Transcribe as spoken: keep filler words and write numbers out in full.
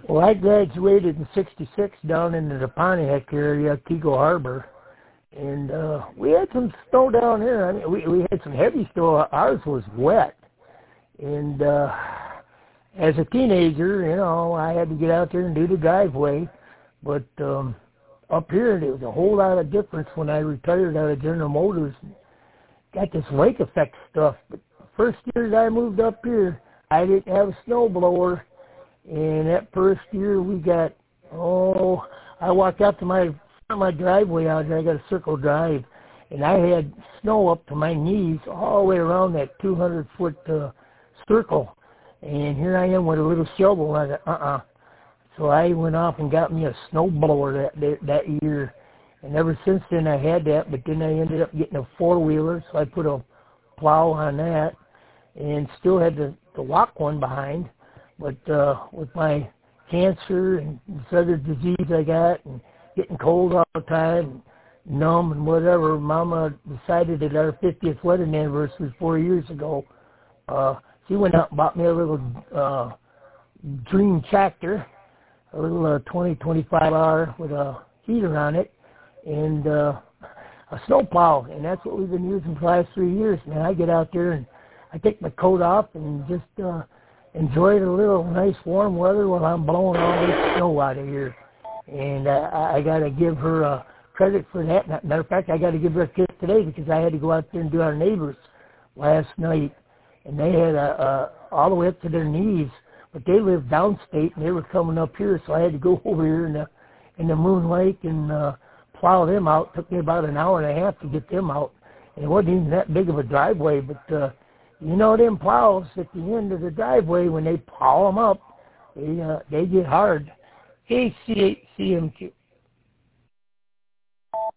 Well, I graduated in sixty-six down in the Pontiac area, Keego Harbor, and uh, we had some snow down here. I mean, we, we had some heavy snow. Ours was wet. And uh, as a teenager, you know, I had to get out there and do the driveway. But um, up here, there was a whole lot of difference when I retired out of General Motors. Got this lake effect stuff. But the first year that I moved up here, I didn't have a snowblower. And that first year we got, oh, I walked out to my my driveway out there. I got a circle drive, and I had snow up to my knees all the way around that two hundred foot uh, circle. And here I am with a little shovel. I said, uh-uh. So I went off and got me a snow blower that, that that year. And ever since then I had that, but then I ended up getting a four-wheeler, so I put a plow on that and still had the, the walk one behind. But uh, with my cancer and this other disease I got and getting cold all the time, and numb and whatever, Mama decided that our fiftieth wedding anniversary four years ago, uh, she went out and bought me a little uh, Dream Tractor, a little uh, twenty, twenty-five hour with a heater on it, and uh, a snowplow. And that's what we've been using for the last three years. Man, I get out there and I take my coat off and just uh, enjoy the little nice warm weather while I'm blowing all this snow out of here. And uh, I, I got to give her uh, credit for that. Matter of fact, I got to give her a kiss today because I had to go out there and do our neighbors last night. And they had a, a, all the way up to their knees, but they lived downstate and they were coming up here, so I had to go over here in the in the Moon Lake and uh, plow them out. It took me about an hour and a half to get them out. And it wasn't even that big of a driveway, but uh, you know them plows at the end of the driveway, when they plow them up, they uh, they get hard. Hey, C M Q.